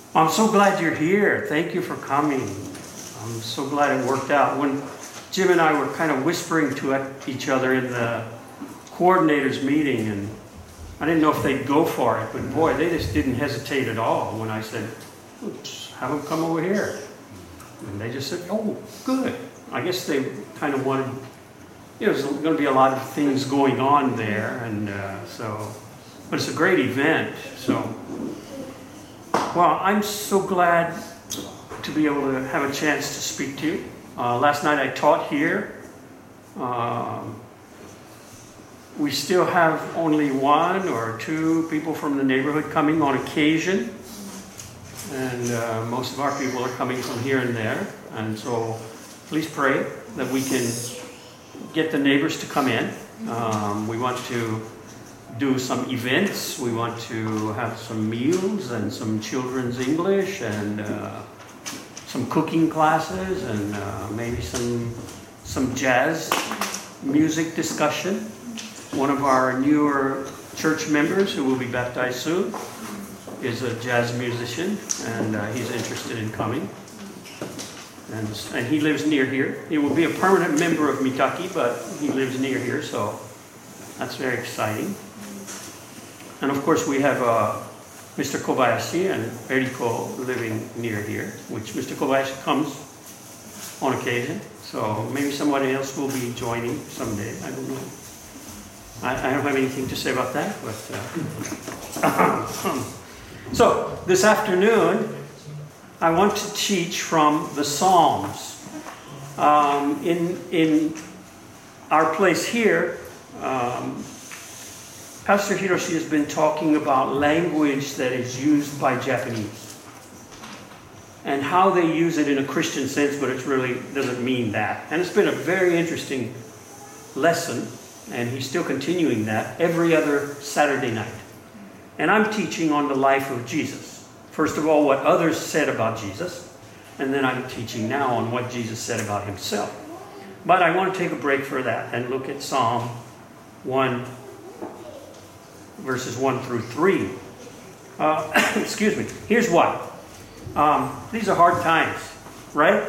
I'm so glad you're here. Thank you for coming. I'm so glad it worked out. When Jim and I were kind of whispering to each other in the coordinators meeting, and I didn't know if they'd go for it, but boy, they just didn't hesitate at all when I said, "Oops, have them come over here." And they just said, "Oh, good." I guess they kind of wanted, there's going to be a lot of things going on there, and but it's a great event, so. Well, I'm so glad to be able to have a chance to speak to you. Last night I taught here. We still have only one or two people from the neighborhood coming on occasion. And most of our people are coming from here and there. And so please pray that we can get the neighbors to come in. We want to do some events. We want to have some meals and some children's English and some cooking classes and maybe some jazz music discussion. One of our newer church members who will be baptized soon is a jazz musician, and he's interested in coming. And he lives near here. He will be a permanent member of Mitaki, but he lives near here, so that's very exciting. And of course we have Mr. Kobayashi and Eriko living near here, which Mr. Kobayashi comes on occasion. So maybe somebody else will be joining someday. I don't know. I don't have anything to say about that. But so this afternoon, I want to teach from the Psalms. In our place here, Pastor Hiroshi has been talking about language that is used by Japanese and how they use it in a Christian sense, but it really doesn't mean that. And it's been a very interesting lesson, and he's still continuing that every other Saturday night. And I'm teaching on the life of Jesus. First of all, what others said about Jesus, and then I'm teaching now on what Jesus said about himself. But I want to take a break for that and look at Psalm 1, verses 1 through 3. Excuse me. Here's why. These are hard times, right?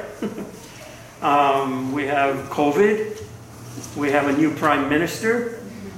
We have COVID. We have a new prime minister.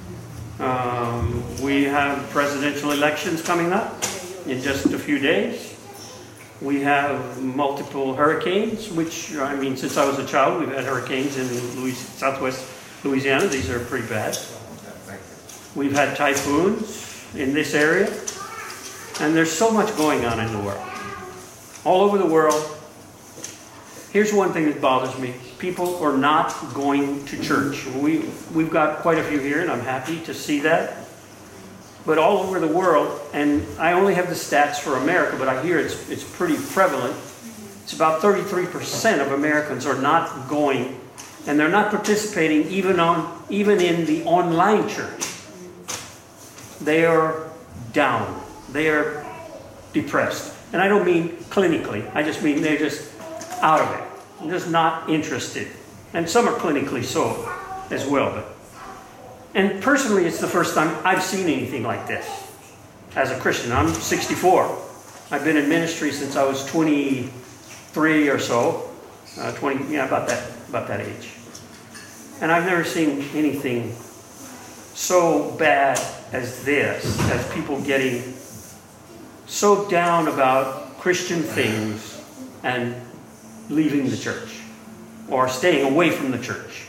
We have presidential elections coming up in just a few days. We have multiple hurricanes, which, I mean, since I was a child, we've had hurricanes in southwest Louisiana. These are pretty bad. We've had typhoons in this area. And there's so much going on in the world. All over the world. Here's one thing that bothers me. People are not going to church. We've got quite a few here, and I'm happy to see that. But all over the world, and I only have the stats for America, but I hear it's pretty prevalent. It's about 33% of Americans are not going, and they're not participating even in the online church. They are down. They are depressed. And I don't mean clinically. I just mean they're just out of it. They're just not interested. And some are clinically so as well. And personally, it's the first time I've seen anything like this as a Christian. I'm 64. I've been in ministry since I was 23 or so. 20, yeah, about that age. And I've never seen anything so bad as this, as people getting so down about Christian things and leaving the church or staying away from the church.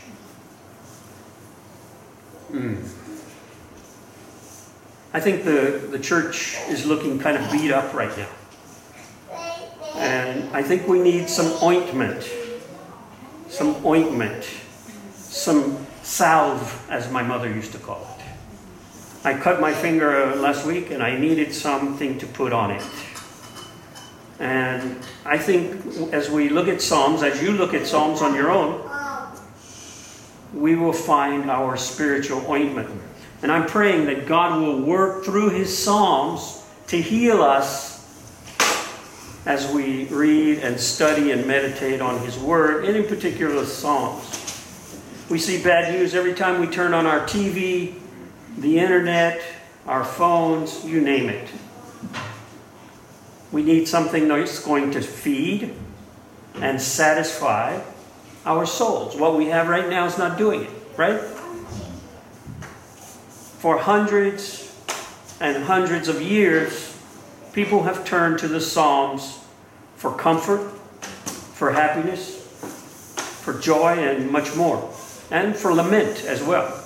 I think the church is looking kind of beat up right now. And I think we need some ointment, some salve, as my mother used to call it. I cut my finger last week and I needed something to put on it. And I think as we look at Psalms, as you look at Psalms on your own, we will find our spiritual ointment. And I'm praying that God will work through His Psalms to heal us as we read and study and meditate on His Word, and in particular the Psalms. We see bad news every time we turn on our TV, the internet, our phones, you name it. We need something that's going to feed and satisfy our souls. What we have right now is not doing it, right? For hundreds and hundreds of years, people have turned to the Psalms for comfort, for happiness, for joy, and much more. And for lament as well.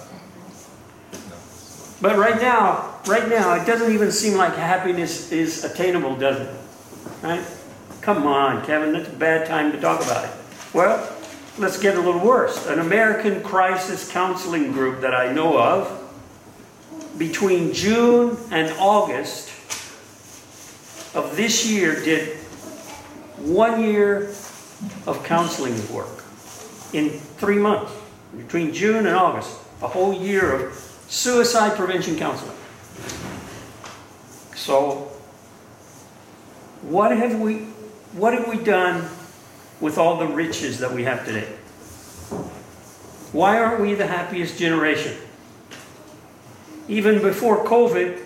But right now, it doesn't even seem like happiness is attainable, does it? Right? Come on, Kevin, that's a bad time to talk about it. Well, let's get a little worse. An American crisis counseling group that I know of, between June and August of this year, did 1 year of counseling work. In 3 months, between June and August, a whole year of suicide prevention counseling. So, what have we done with all the riches that we have today? Why aren't we the happiest generation? Even before COVID,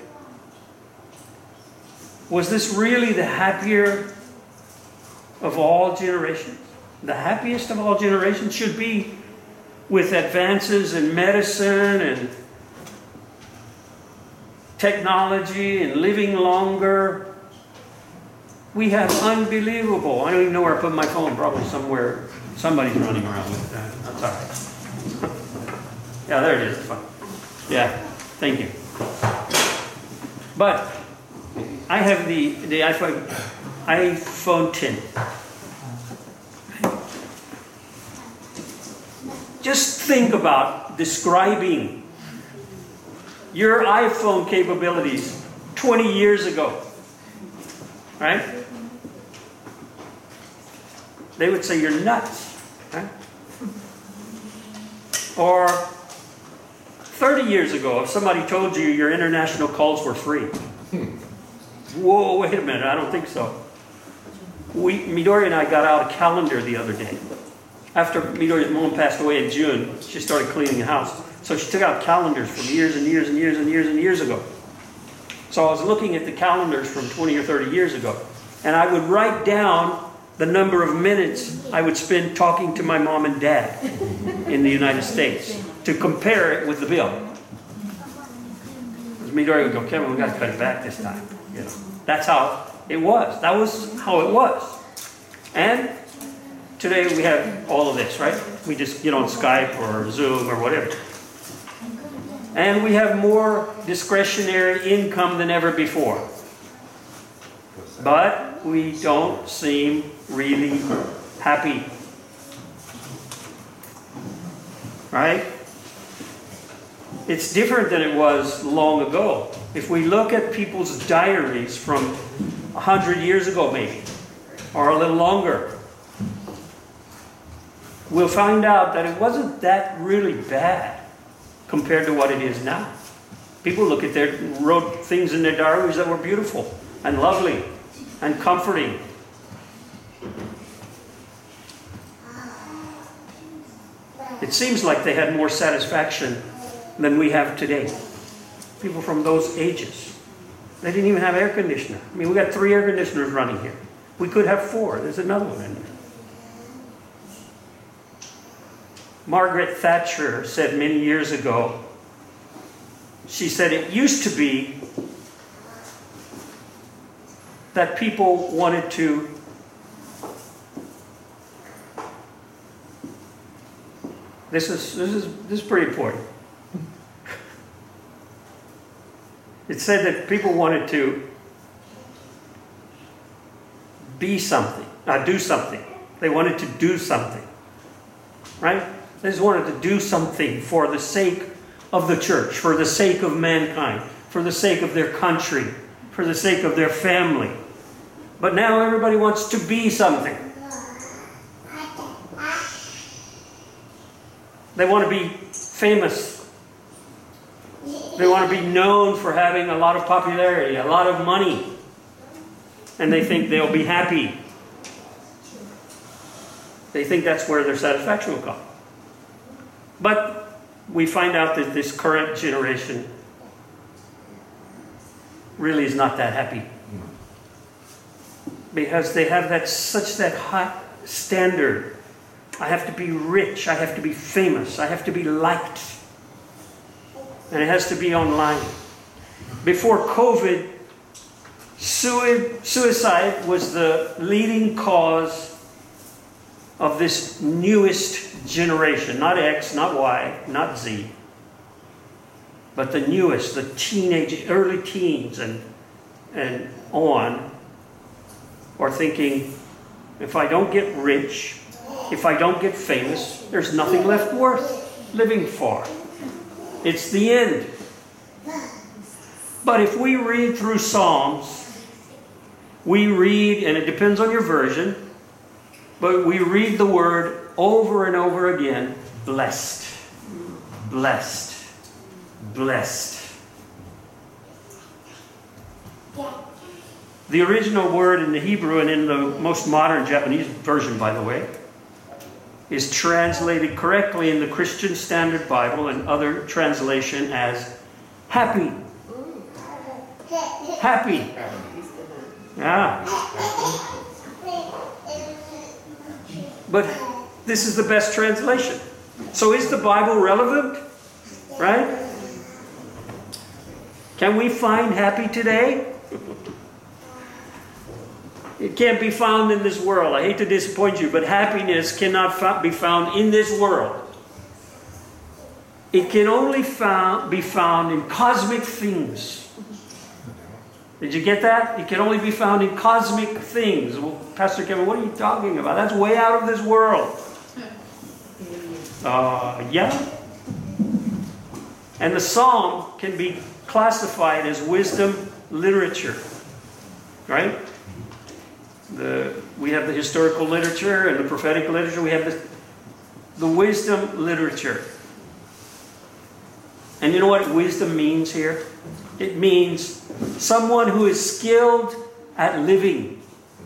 was this really the happier of all generations? The happiest of all generations should be with advances in medicine and technology and living longer. We have unbelievable. I don't even know where I put my phone. Probably somewhere. Somebody's running around with that. That's all right. Yeah, there it is. It's fine. Yeah, thank you. But I have the iPhone 10. Just think about describing your iPhone capabilities 20 years ago, right? They would say you're nuts, right? Or 30 years ago, if somebody told you your international calls were free. Whoa, wait a minute, I don't think so. Midori and I got out a calendar the other day. After Midori's mom passed away in June, she started cleaning the house. So she took out calendars from years and years and years and years and years ago. So I was looking at the calendars from 20 or 30 years ago. And I would write down the number of minutes I would spend talking to my mom and dad in the United States to compare it with the bill. Midori would go, Kevin, we got to cut it back this time. You know, that's how it was. That was how it was. And today we have all of this, right? We just get on Skype or Zoom or whatever. And we have more discretionary income than ever before. But we don't seem really happy. Right? It's different than it was long ago. If we look at people's diaries from 100 years ago maybe, or a little longer, we'll find out that it wasn't that really bad compared to what it is now. People wrote things in their diaries that were beautiful and lovely and comforting. It seems like they had more satisfaction than we have today. People from those ages. They didn't even have air conditioner. I mean, we got 3 air conditioners running here. We could have 4. There's another one in there. Margaret Thatcher said many years ago, she said it used to be that people wanted to this is pretty important. It said that people wanted to be something, do something. They wanted to do something, right? They just wanted to do something for the sake of the church, for the sake of mankind, for the sake of their country, for the sake of their family. But now everybody wants to be something. They want to be famous. They want to be known for having a lot of popularity, a lot of money. And they think they'll be happy. They think that's where their satisfaction will come. But we find out that this current generation really is not that happy. because they have that high standard. I have to be rich. I have to be famous. I have to be liked. And it has to be online. Before COVID, suicide was the leading cause of this newest generation. Not X, not Y, not Z. But the newest, the teenage, early teens and on, are thinking, if I don't get rich, if I don't get famous, there's nothing left worth living for. It's the end. But if we read through Psalms, we read, and it depends on your version, but we read the word over and over again, blessed, blessed, blessed. The original word in the Hebrew and in the most modern Japanese version, by the way, is translated correctly in the Christian Standard Bible and other translation as happy. Happy. Yeah. But this is the best translation. So is the Bible relevant? Right? Can we find happy today? It can't be found in this world. I hate to disappoint you, but happiness cannot be found in this world. It can only be found in cosmic things. Did you get that? It can only be found in cosmic things. Well, Pastor Kevin, what are you talking about? That's way out of this world. Yeah. And the Psalm can be classified as wisdom literature. Right? We have the historical literature and the prophetic literature. We have the wisdom literature. And you know what wisdom means here? It means someone who is skilled at living.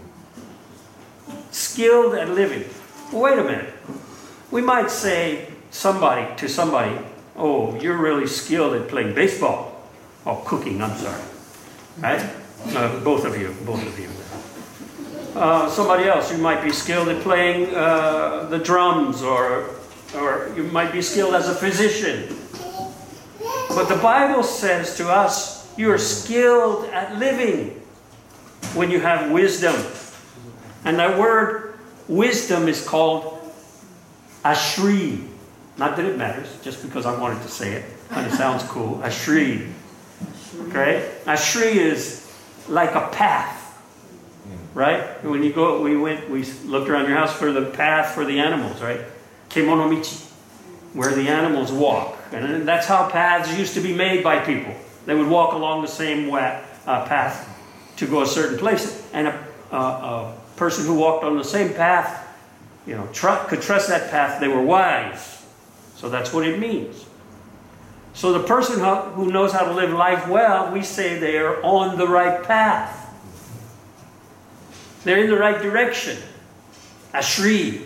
Skilled at living. Well, wait a minute. We might say to somebody, oh, you're really skilled at playing baseball. Or cooking, I'm sorry. Right? Both of you. Somebody else, you might be skilled at playing the drums, or you might be skilled as a physician. But the Bible says to us, you are skilled at living when you have wisdom. And that word wisdom is called ashri. Not that it matters, just because I wanted to say it. Kind of sounds cool. Ashri. Okay? Ashri is like a path. Right? When you go, we looked around your house for the path for the animals, right? Kemonomichi, where the animals walk. And that's how paths used to be made by people. They would walk along the same path to go a certain place. And a person who walked on the same path, could trust that path. They were wise. So that's what it means. So the person who knows how to live life well, we say they are on the right path. They're in the right direction. Ashri.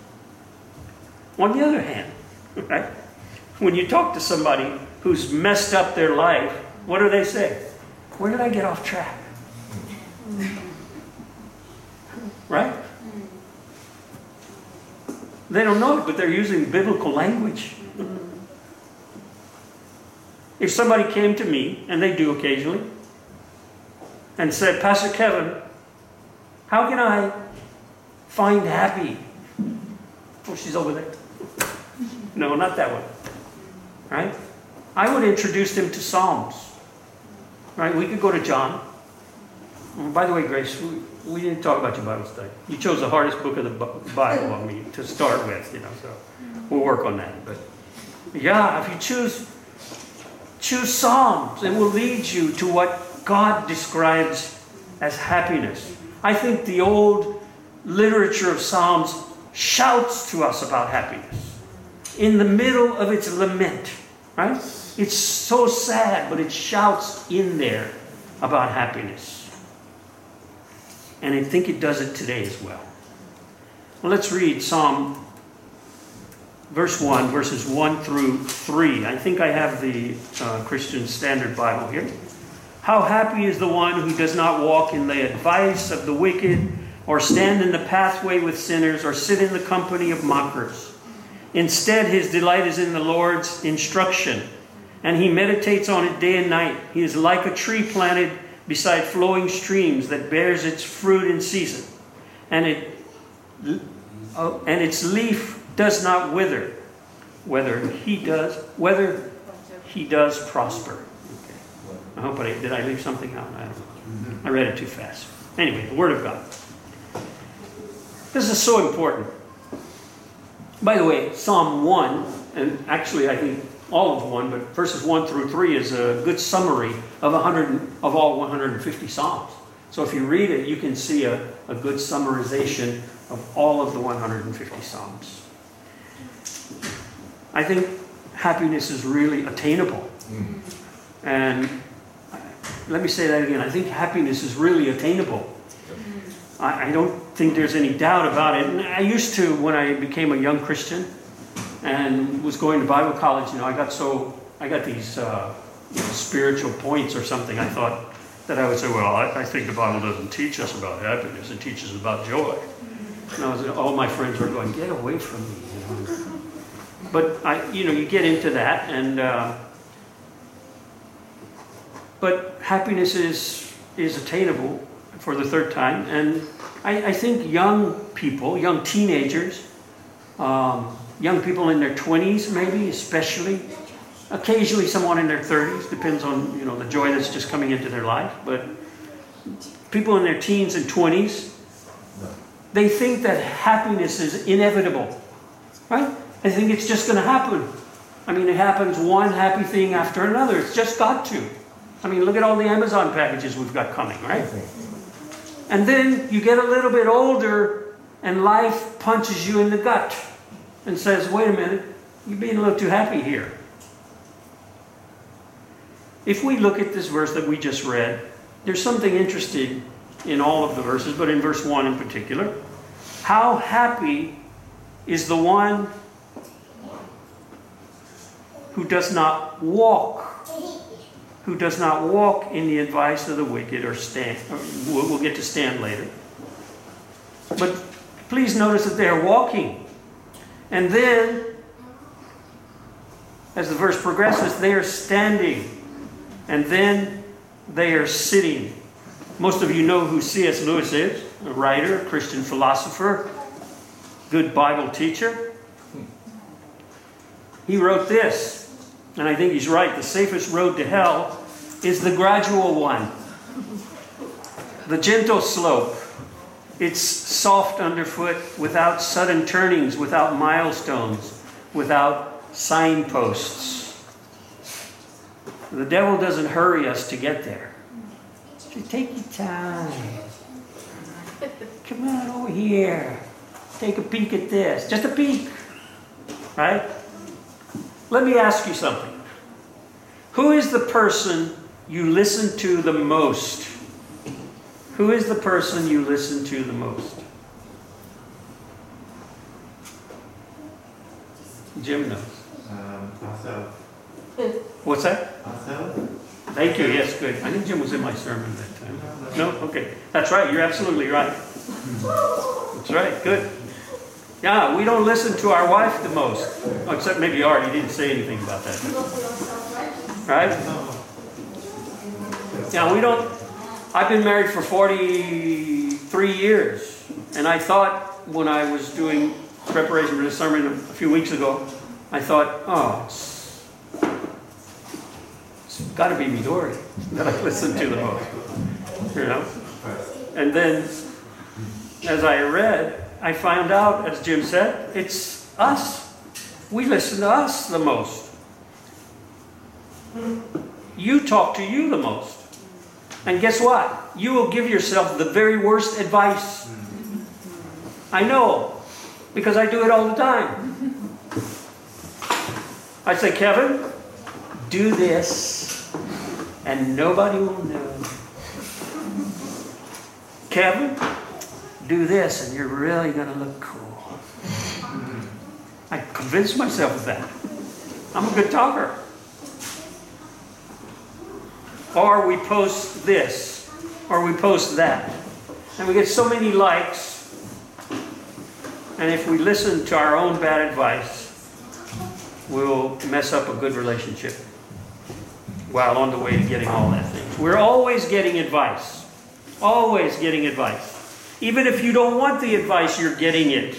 On the other hand, right? When you talk to somebody who's messed up their life, what do they say? Where did I get off track? Right? They don't know it, but they're using biblical language. If somebody came to me, and they do occasionally, and said, Pastor Kevin, how can I find happy? Oh, she's over there. No, not that one. Right? I would introduce them to Psalms. Right? We could go to John. Oh, by the way, Grace, we didn't talk about your Bible study. You chose the hardest book of the Bible on me to start with, so we'll work on that. But yeah, if you choose Psalms, it will lead you to what God describes as happiness. I think the old literature of Psalms shouts to us about happiness. In the middle of its lament, right? It's so sad, but it shouts in there about happiness. And I think it does it today as well. Well, let's read Psalm verse 1, verses 1 through 3. I think I have the Christian Standard Bible here. How happy is the one who does not walk in the advice of the wicked, or stand in the pathway with sinners, or sit in the company of mockers. Instead, his delight is in the Lord's instruction, and he meditates on it day and night. He is like a tree planted beside flowing streams that bears its fruit in season, and its leaf does not wither, whether he does prosper. Okay. I hope did I leave something out? I don't know. I read it too fast. Anyway, the Word of God. This is so important. By the way, Psalm 1, and actually I think all of 1, but verses 1 through 3 is a good summary of all 150 Psalms. So if you read it, you can see a good summarization of all of the 150 Psalms. I think happiness is really attainable. And let me say that again. I think happiness is really attainable. I don't think there's any doubt about it. And I used to, when I became a young Christian and was going to Bible college, I got these spiritual points or something. I thought that I would say, well, I think the Bible doesn't teach us about happiness. It teaches us about joy. And all my friends were going, get away from me. But you get into that, and but happiness is attainable for the third time. And I think young people, young teenagers, young people in their 20s maybe especially, occasionally someone in their 30s, depends on the joy that's just coming into their life, but people in their teens and 20s, they think that happiness is inevitable, right? They think it's just going to happen. I mean, it happens one happy thing after another. It's just got to. I mean, look at all the Amazon packages we've got coming, right? And then you get a little bit older and life punches you in the gut and says, wait a minute, you're being a little too happy here. If we look at this verse that we just read, there's something interesting in all of the verses, but in verse 1 in particular. How happy is the one who does not walk in the advice of the wicked, or stand. We'll get to stand later. But please notice that they are walking. And then, as the verse progresses, they are standing. And then they are sitting. Most of you know who C.S. Lewis is, a writer, a Christian philosopher, good Bible teacher. He wrote this, and I think he's right. The safest road to hell is the gradual one. The gentle slope. It's soft underfoot, without sudden turnings, without milestones, without signposts. The devil doesn't hurry us to get there. So take your time. Come on over here. Take a peek at this. Just a peek. Right? Let me ask you something. Who is the person you listen to the most? Who is the person you listen to the most? Jim knows. Myself. What's that? Myself. Thank you. Yes, good. I think Jim was in my sermon that time. No? Okay. That's right. You're absolutely right. That's right. Good. Yeah, we don't listen to our wife the most. Oh, except maybe Art. He didn't say anything about that. Right? Yeah, we don't. I've been married for 43 years. And I thought when I was doing preparation for this sermon a few weeks ago, I thought, oh, it's got to be Midori that I listen to the most. And then, as I read, I found out, as Jim said, it's us. We listen to us the most. You talk to you the most. And guess what? You will give yourself the very worst advice. I know, because I do it all the time. I say, Kevin, do this, and nobody will know. Kevin, do this, and you're really going to look cool. I convinced myself of that. I'm a good talker. or we post this, or we post that. And we get so many likes. And if we listen to our own bad advice, we'll mess up a good relationship while on the way to getting all that things. We're always getting advice. Always getting advice. Even if you don't want the advice, you're getting it.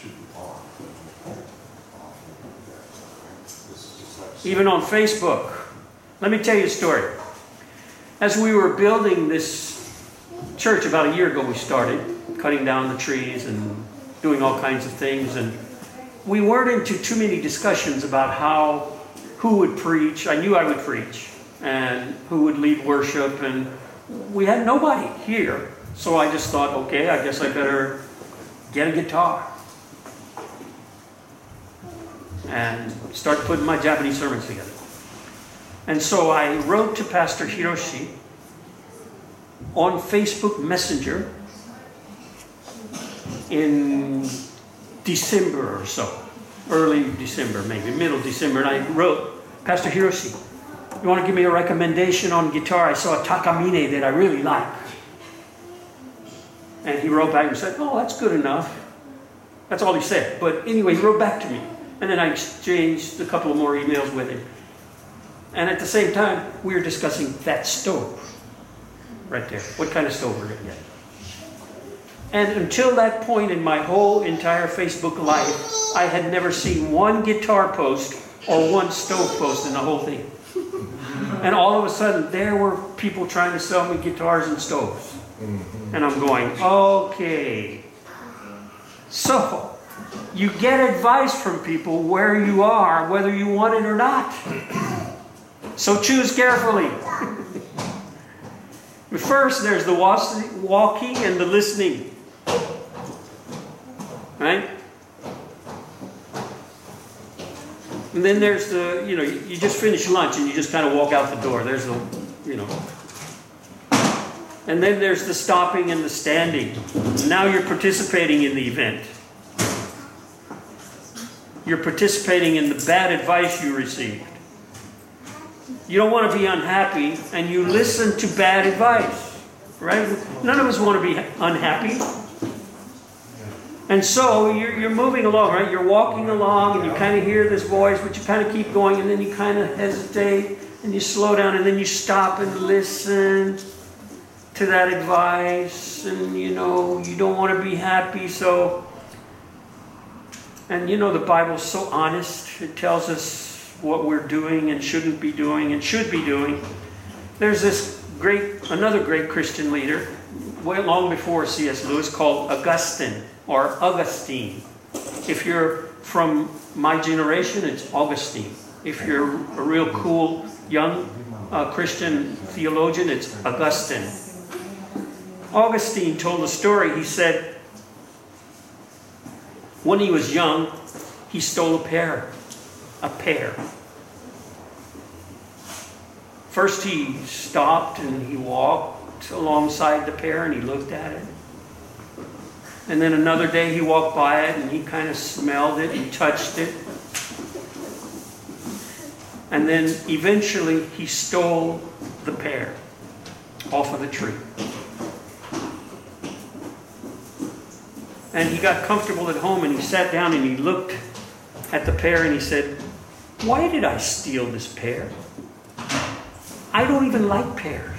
Even on Facebook. Let me tell you a story. As we were building this church about a year ago, we started cutting down the trees and doing all kinds of things. And we weren't into too many discussions about who would preach. I knew I would preach. And who would lead worship. And we had nobody here. So I just thought, okay, I guess I better get a guitar and start putting my Japanese sermons together. And so I wrote to Pastor Hiroshi on Facebook Messenger in December or so. Early December, maybe middle December. And I wrote, Pastor Hiroshi, you want to give me a recommendation on guitar? I saw a Takamine that I really like. And he wrote back and said, oh, that's good enough. That's all he said. But anyway, he wrote back to me. And then I exchanged a couple of more emails with him. And at the same time, we were discussing that stove. Right there. What kind of stove we're going to get. And until that point in my whole entire Facebook life, I had never seen one guitar post or one stove post in the whole thing. And all of a sudden, there were people trying to sell me guitars and stoves. And I'm going, okay. So, you get advice from people where you are, whether you want it or not. So choose carefully. First, there's the walking and the listening. Right? And then there's the, you just finish lunch and you just kind of walk out the door. There's the, And then there's the stopping and the standing. Now you're participating in the event. You're participating in the bad advice you received. You don't want to be unhappy, and you listen to bad advice. Right? None of us want to be unhappy. And so you're moving along, right? You're walking along, and you kind of hear this voice, but you kind of keep going, and then you kind of hesitate, and you slow down, and then you stop and listen to that advice, and you don't want to be happy, so... And the Bible's so honest. It tells us what we're doing and shouldn't be doing and should be doing. There's another great Christian leader, way long before C.S. Lewis, called Augustine or Augustine. If you're from my generation, it's Augustine. If you're a real cool, young Christian theologian, it's Augustine. Augustine told a story. He said, when he was young, he stole a pear. A pear. First he stopped and he walked alongside the pear and he looked at it. And then another day he walked by it and he kind of smelled it and touched it. And then eventually he stole the pear off of the tree. And he got comfortable at home and he sat down and he looked at the pear and he said, why did I steal this pear? I don't even like pears.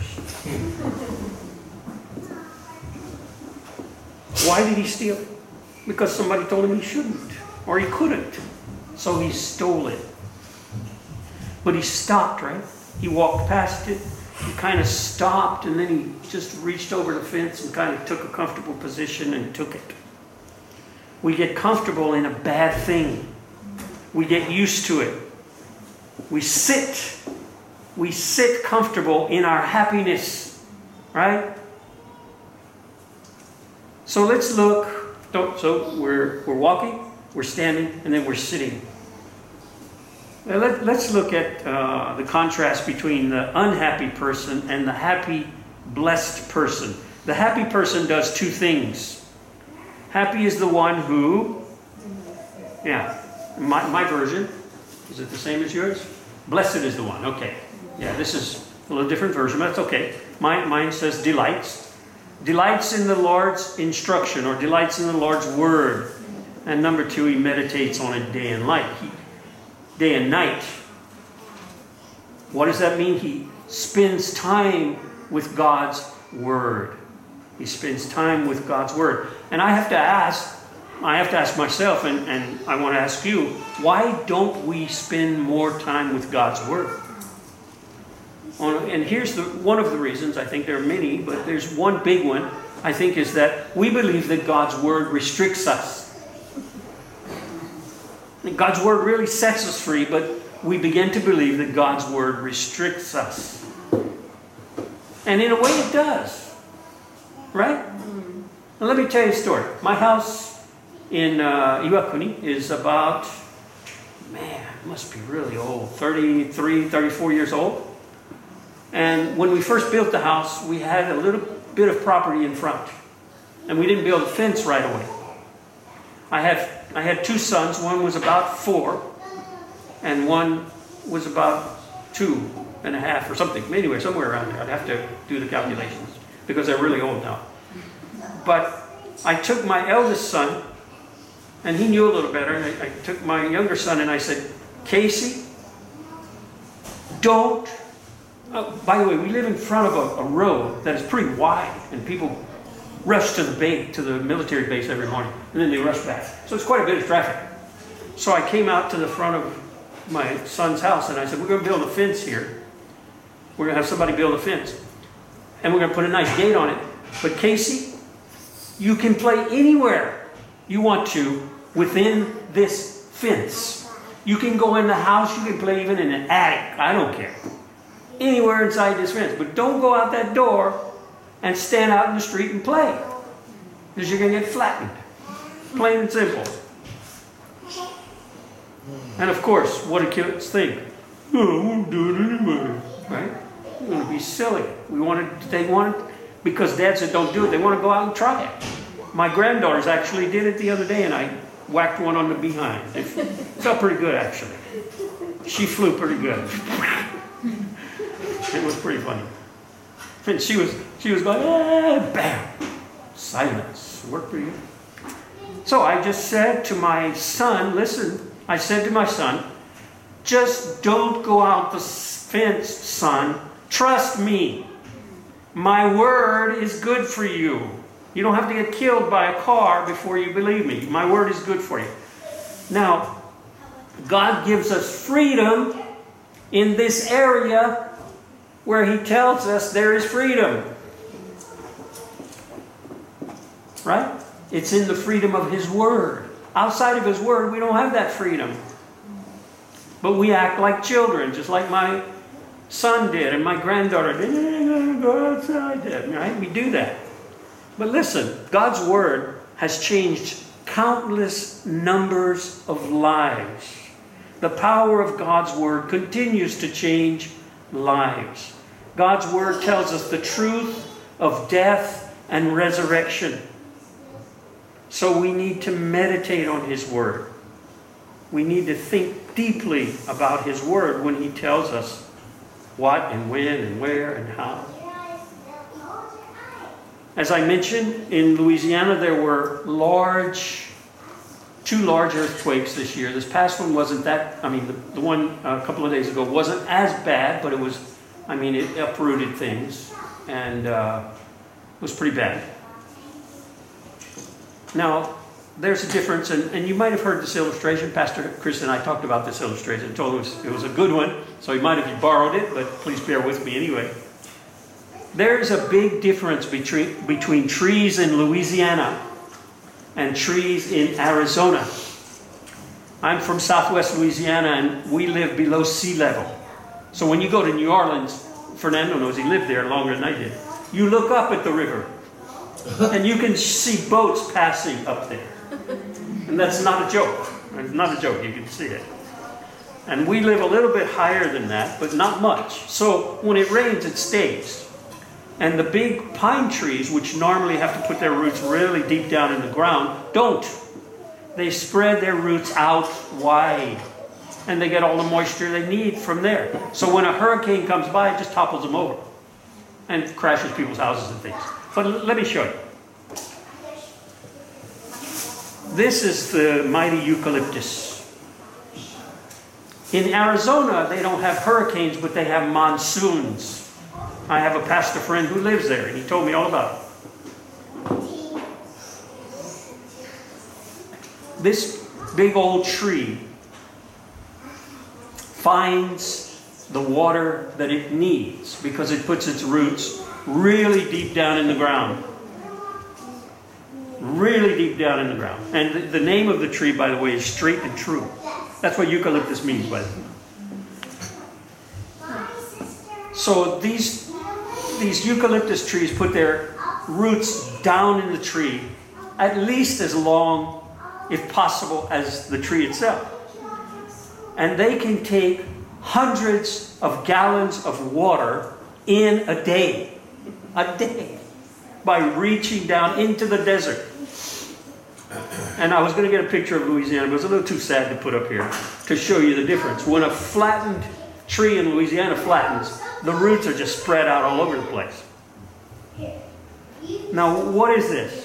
Why did he steal it? Because somebody told him he shouldn't or he couldn't. So he stole it. But he stopped, right? He walked past it. He kind of stopped and then he just reached over the fence and kind of took a comfortable position and took it. We get comfortable in a bad thing. We get used to it. We sit comfortable in our happiness, right? So let's look. So we're walking, we're standing, and then we're sitting. Let's look at the contrast between the unhappy person and the happy, blessed person. The happy person does two things. Happy is the one who, my version, is it the same as yours? Blessed is the one, okay. Yeah, this is A little different version, but that's okay. Mine says delights. Delights in the Lord's instruction, or delights in the Lord's word. And number 2, he meditates on it day and night. Day and night. What does that mean? He spends time with God's word. He spends time with God's word. And I have to ask myself, and I want to ask you, why don't we spend more time with God's word? And here's one of the reasons. I think there are many, but there's one big one, I think, is that we believe that God's word restricts us. God's word really sets us free, but we begin to believe that God's word restricts us. And in a way it does. Right? Now let me tell you a story. My house in Iwakuni is about, it must be really old, 33, 34 years old. And when we first built the house, we had a little bit of property in front. And we didn't build a fence right away. I had 2 sons. One was about 4. And one was about 2.5 or something. Anyway, somewhere around there. I'd have to do the calculations because they're really old now. But I took my eldest son, and he knew a little better, and I took my younger son and I said, Casey, don't... by the way, we live in front of a road that is pretty wide, and people rush to the military base every morning, and then they rush back. So it's quite a bit of traffic. So I came out to the front of my son's house, and I said, we're going to build a fence here. We're going to have somebody build a fence. And we're going to put a nice gate on it. But Casey, you can play anywhere you want to within this fence. You can go in the house, you can play even in an attic. I don't care. Anywhere inside this fence. But don't go out that door and stand out in the street and play. Because you're going to get flattened. Plain and simple. And of course, what do kids think? Oh, I won't do it anyway. Right? We're going to be silly. They want it because Dad said don't do it. They want to go out and try it. My granddaughters actually did it the other day, and I whacked one on the behind. It felt pretty good, actually. She flew pretty good. It was pretty funny. And she was going, bam. Silence. It worked pretty good. So I just said to my son, listen, I said to my son, just don't go out the fence, son. Trust me. My word is good for you. You don't have to get killed by a car before you believe me. My word is good for you. Now, God gives us freedom in this area where He tells us there is freedom. Right? It's in the freedom of His Word. Outside of His Word, we don't have that freedom. But we act like children, just like my son did and my granddaughter did. Go outside, right? We do that. But listen, God's Word has changed countless numbers of lives. The power of God's Word continues to change lives. God's Word tells us the truth of death and resurrection. So we need to meditate on His Word. We need to think deeply about His Word when He tells us what and when and where and how. As I mentioned, in Louisiana there were two large earthquakes this year. This past one wasn't that, the one a couple of days ago wasn't as bad, but it was, it uprooted things and it was pretty bad. Now, there's a difference, and you might have heard this illustration. Pastor Chris and I talked about this illustration. I told him it was a good one, so he might have borrowed it, but please bear with me anyway. There's a big difference between trees in Louisiana and trees in Arizona. I'm from Southwest Louisiana, and we live below sea level. So when you go to New Orleans, Fernando knows, he lived there longer than I did. You look up at the river, and you can see boats passing up there. And that's not a joke. It's not a joke. You can see it. And we live a little bit higher than that, but not much. So when it rains, it stays. And the big pine trees, which normally have to put their roots really deep down in the ground, don't. They spread their roots out wide. and they get all the moisture they need from there. So when a hurricane comes by, it just topples them over and crashes people's houses and things. But let me show you. This is the mighty eucalyptus. In Arizona, they don't have hurricanes, but they have monsoons. I have a pastor friend who lives there, and he told me all about it. This big old tree finds the water that it needs because it puts its roots really deep down in the ground. Really deep down in the ground. And the name of the tree, by the way, is straight and true. That's what eucalyptus means, by the way. So these eucalyptus trees put their roots down in the tree at least as long, if possible, as the tree itself. And they can take hundreds of gallons of water in a day. A day. By reaching down into the desert. And I was going to get a picture of Louisiana, but it was a little too sad to put up here to show you the difference. When a flattened tree in Louisiana flattens, the roots are just spread out all over the place. Now, what is this?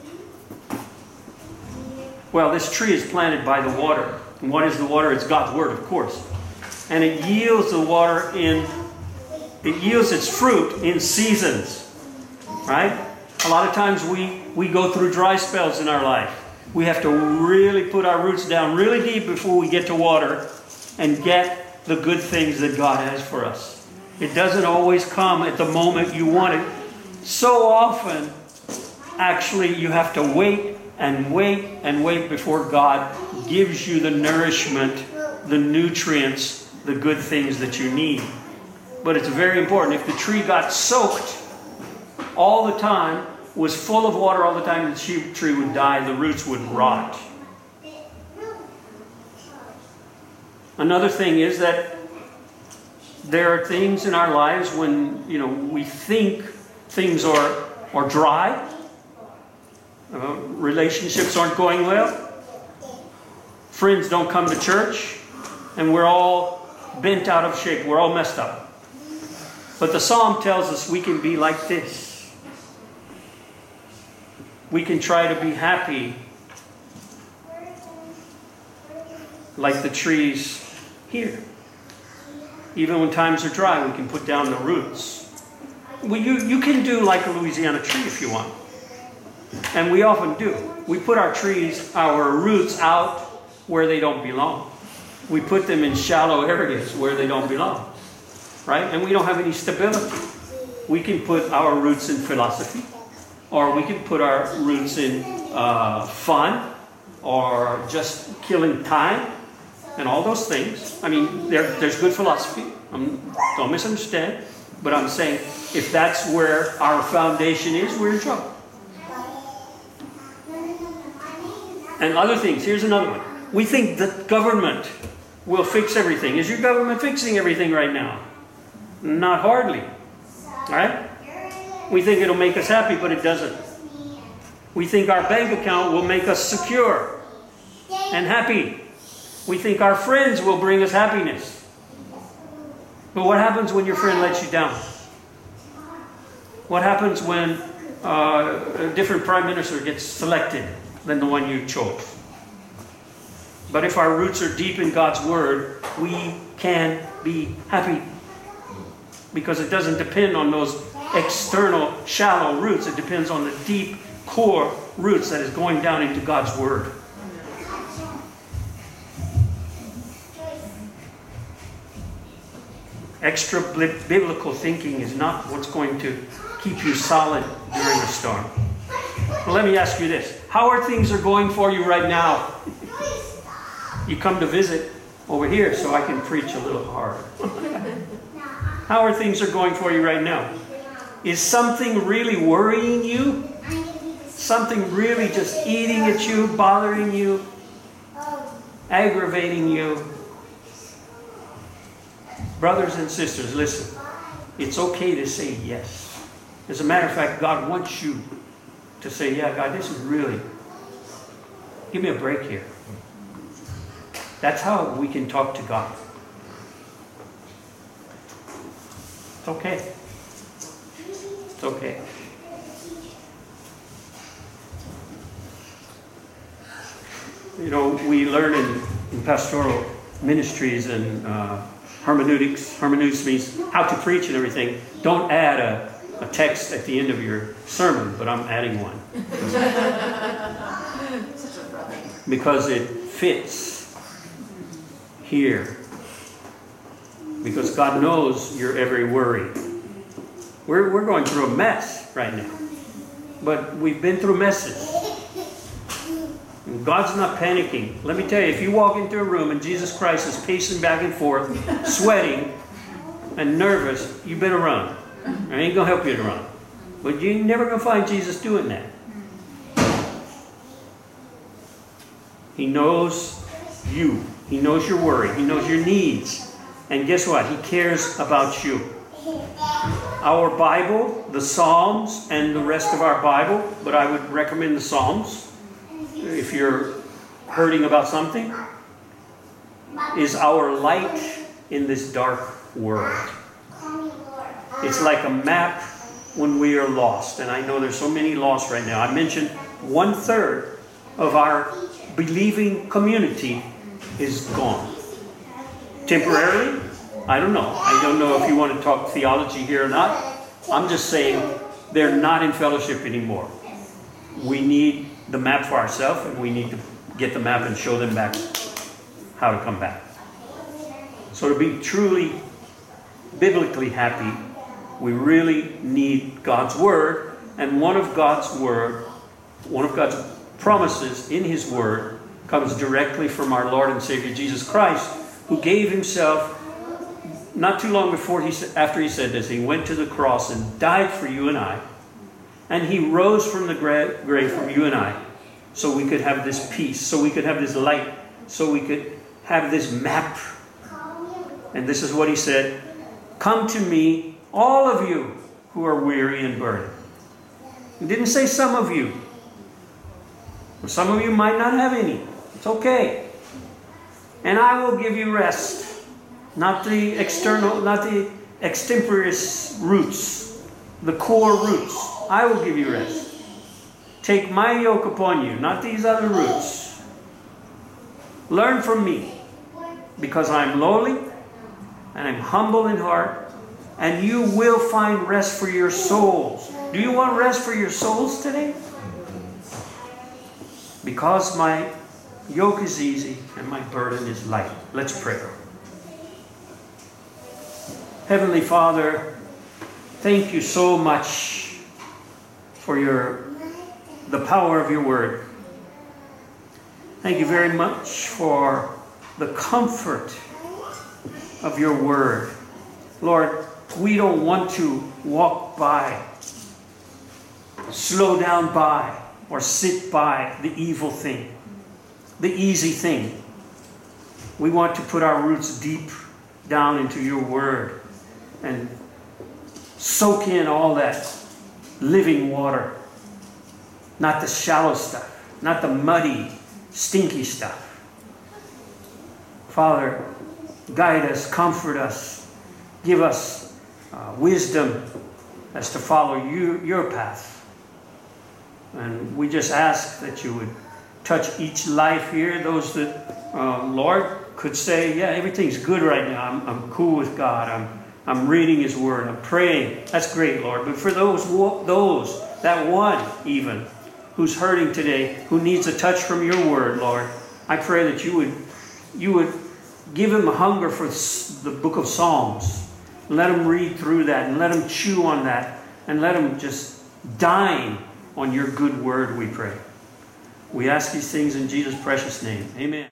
Well, this tree is planted by the water. And what is the water? It's God's Word, of course. And it yields the water it yields its fruit in seasons. Right? A lot of times we go through dry spells in our life. We have to really put our roots down really deep before we get to water and get the good things that God has for us. It doesn't always come at the moment you want it. So often, actually, you have to wait and wait and wait before God gives you the nourishment, the nutrients, the good things that you need. But it's very important. If the tree got soaked all the time, was full of water all the time, the tree would die, the roots would rot. Another thing is that there are things in our lives when we think things are dry, relationships aren't going well, friends don't come to church, and we're all bent out of shape, we're all messed up. But the Psalm tells us we can be like this. We can try to be happy like the trees here. Even when times are dry, we can put down the roots. Well, you can do like a Louisiana tree if you want. And we often do. We put our roots out where they don't belong. We put them in shallow areas where they don't belong. Right? And we don't have any stability. We can put our roots in philosophy. Or we can put our roots in fun, or just killing time, and all those things. I mean, there's good philosophy. Don't misunderstand. But I'm saying, if that's where our foundation is, we're in trouble. And other things. Here's another one. We think that government will fix everything. Is your government fixing everything right now? Not hardly. Right? We think it'll make us happy, but it doesn't. We think our bank account will make us secure and happy. We think our friends will bring us happiness. But what happens when your friend lets you down? What happens when a different prime minister gets selected than the one you chose? But if our roots are deep in God's Word, we can be happy. Because it doesn't depend on those external, shallow roots. It depends on the deep core roots that is going down into God's Word. Extra biblical thinking is not what's going to keep you solid during a storm. Well, let me ask you this. How are things going for you right now? You come to visit over here so I can preach a little harder. How are things going for you right now? Is something really worrying you? Something really just eating at you, bothering you, aggravating you? Brothers and sisters, listen. It's okay to say yes. As a matter of fact, God wants you to say, yeah, God, this is really, give me a break here. That's how we can talk to God. It's okay. It's okay. You know, we learn in pastoral ministries and hermeneutics. Hermeneutics means how to preach and everything. Don't add a text at the end of your sermon, but I'm adding one. Because it fits here. Because God knows your every worry. We're going through a mess right now. But we've been through messes. And God's not panicking. Let me tell you, if you walk into a room and Jesus Christ is pacing back and forth, sweating and nervous, you better run. I ain't going to help you to run. But you're never going to find Jesus doing that. He knows you. He knows your worry. He knows your needs. And guess what? He cares about you. Our Bible, the Psalms, and the rest of our Bible, but I would recommend the Psalms, if you're hurting about something, is our light in this dark world. It's like a map when we are lost. And I know there's so many lost right now. I mentioned 1/3 of our believing community is gone. Temporarily? I don't know. I don't know if you want to talk theology here or not. I'm just saying they're not in fellowship anymore. We need the map for ourselves, and we need to get the map and show them back how to come back. So to be truly biblically happy, we really need God's Word. And one of God's promises in His Word comes directly from our Lord and Savior Jesus Christ, who gave Himself not too long after He said this. He went to the cross and died for you and I. And He rose from the grave from you and I, so we could have this peace, so we could have this light, so we could have this map. And this is what He said: "Come to me, all of you who are weary and burdened." He didn't say some of you. Some of you might not have any. It's okay. "And I will give you rest." Not the external, not the extemporaneous roots, the core roots. I will give you rest. "Take my yoke upon you," not these other roots. "Learn from me, because I am lowly and I'm humble in heart, and you will find rest for your souls." Do you want rest for your souls today? "Because my yoke is easy and my burden is light." Let's pray. Heavenly Father, thank you so much for the power of your Word. Thank you very much for the comfort of your Word. Lord, we don't want to walk by, slow down by, or sit by the evil thing, the easy thing. We want to put our roots deep down into your Word and soak in all that living water. Not the shallow stuff, not the muddy, stinky stuff. Father, guide us, comfort us, give us wisdom as to follow your path. And we just ask that you would touch each life here. Those that, Lord, could say, yeah, everything's good right now. I'm cool with God. I'm reading His Word. I'm praying. That's great, Lord. But for those, that one even, who's hurting today, who needs a touch from your Word, Lord, I pray that you would give him a hunger for the book of Psalms. Let him read through that and let him chew on that and let him just dine on your good Word, we pray. We ask these things in Jesus' precious name. Amen.